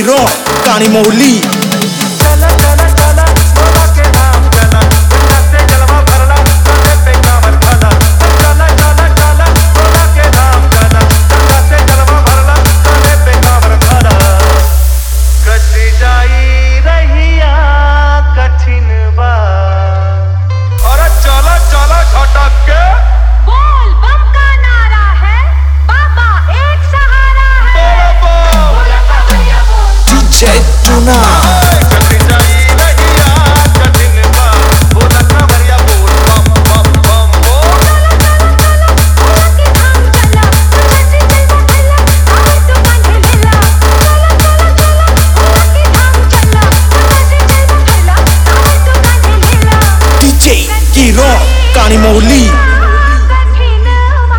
Rock कानी मौली। चला चला चला बोला के नाम चला गंगा से जलवा भरला कांधे पे कांवर ढाला। चला चला चला बोला के नाम चला गंगा से जलवा भरला कांधे पे कांवर ढाला। कटी जाई रहिया कठिन बा और चला चला झटक के बोल बम का नारा है, बाबा एक सहारा है। बोला कावड़िया बोल DJ Tuna कटी जाई रहिया कठिन बा बोला कावड़िया बोल बम बम बम बोल। बोला के धाम चला गंगा से जलवा भरला कांवर तो कांधे लेला। बोला के धाम चला गंगा से जलवा भरला कांवर तो कांधे लेला। DJ की रॉक कानी मौली। कठिन बा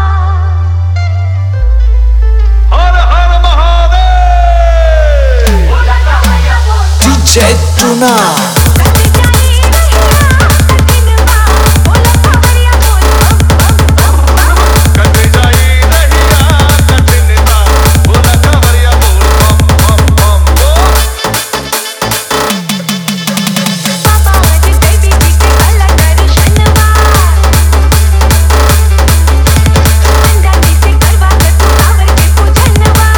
हर हर महादेव। बोला कावड़िया बोल DJ Tuna कटी जाई रहिया कठिन बा बोला कावड़िया बोल बम बम बम बम। कट जाई रहिया कठिन बा बोला कावड़िया बोल बम बम बम बोल। बाबा आज देवी जी के काला दर्शनवा गंगा जी से करवा कर तू कांवर के पूजनवा।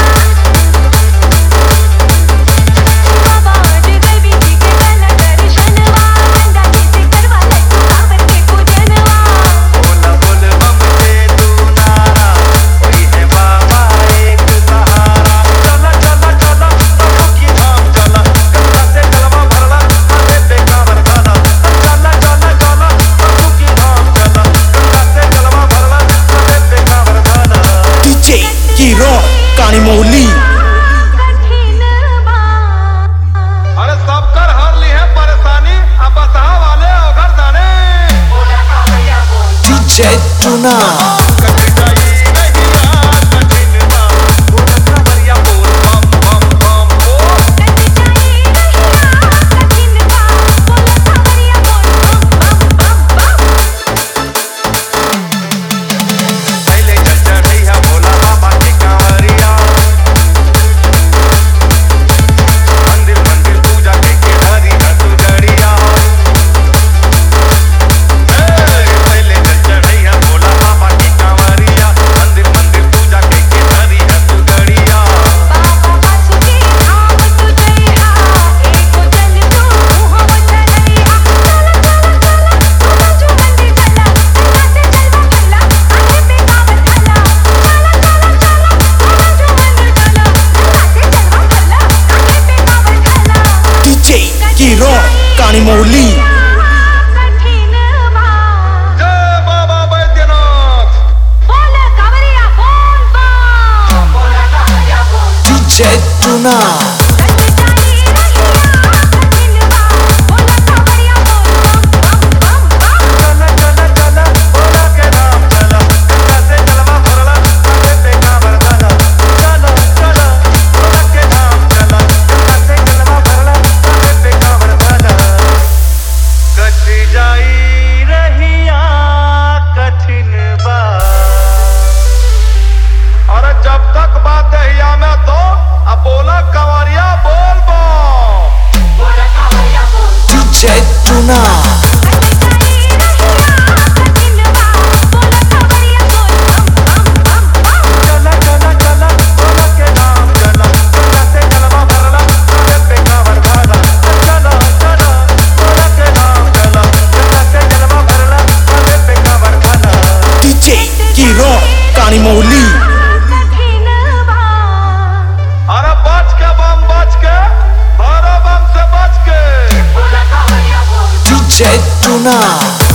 बाबा आज देवी जी के काला दर्शनवा गंगा जी से करवा कर तू कांवर के पूजनवा। बोला बोल बम दे तू नारा वही है बाबा एक सहारा। चला चला चला बाबा की धाम चला गंगा से जलवा भरला कांधे पे कांवर ढाला। चला चला चला बाबा की धाम चला गंगा से जलवा भरला कांधे पे कांवर ढाला। DJ की रॉक कानी मौली। कठिन बा अरे सब कर हर ली है परेशानी अब बता वाले अगर जाने। बोला कावड़िया बोल DJ Tuna कट जाई रहिया कठिन बा बोला कावड़िया बोल बम बम बम बोल। कटी जाई रहिया कठिन बा बोला कावड़िया बोल बम बम बम बम। पहले चल चढ़ैया भोला बाबा के कांवरिया मंदिर मंदिर पूजा के धरी तू जड़िया। पहले चल चढ़ैया भोला बाबा के कांवरिया मंदिर मंदिर पूजा के धरी तू जड़िया। बाबा बासुकी धाम तू जइहा एको जल तू मुहव चलइहा। चला चला चला बोला जो मंदिर चला गंगा से जलवा भरला कांधे पे कांवर ढाला। चला चला चला बोला जो मंदिर चला गंगा से जलवा भरला कांधे पे कांवर ढाला। DJ की रॉक कानी मौली। कठिन बा जय बाबा बैद्यनाथ। बोला कावड़िया बोल बम बोला कावड़िया बोल। DJ Tuna कट जाई रहिया कठिन बा बोला कावड़िया बोल बम बम बम बम। चला चला चला बोला के नाम चला गंगा से जलवा भरला कांधे पे कांवर ढाला। चला चला बोला के नाम चला गंगा से जलवा भरला कांधे पे कांवर ढाला। कटी जाई रहिया कठिन बा और जब तक बात दहिया में तो अब बोला कंवरिया बोल बम। बोला कावड़िया बोल DJ Tuna कट जाई रहिया कठिन बा बोला कावड़िया बोल बम बम बम बम। चला चला चला बोला के नाम चला गंगा से जलवा भरला कांधे पे कांवर ढाला। चला चला बोला के नाम चला गंगा से जलवा भरला कांधे पे कांवर ढाला। DJ की रॉक कानी मौली। कठिन बा अरे बच के बम बच के भरो बम से बच के। बोला कावड़िया बोल DJ Tuna